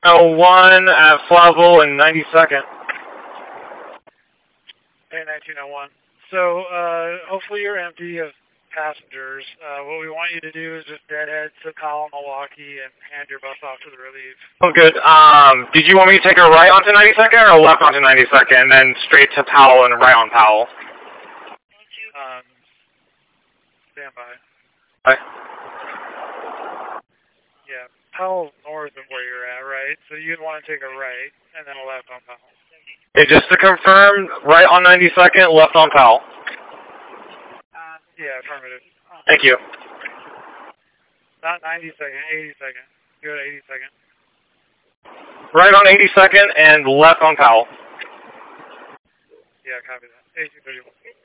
1901 at Flavel and 92nd. Hey, 1901. So, hopefully you're empty of passengers. What we want you to do is just deadhead to Powell, Milwaukee, and hand your bus off to the relief. Oh, good. Did you want me to take a right onto 92nd or a left onto 92nd and then straight to Powell and right on Powell? Stand by. Okay. Yeah, Powell's north of where you're at, right? So you'd want to take a right and then a left on Powell. Okay, just to confirm, right on 92nd, left on Powell. Yeah, affirmative. Thank you. Not 92nd, 82nd. Go to 82nd. Right on 82nd and left on Powell. Yeah, copy that. 1831.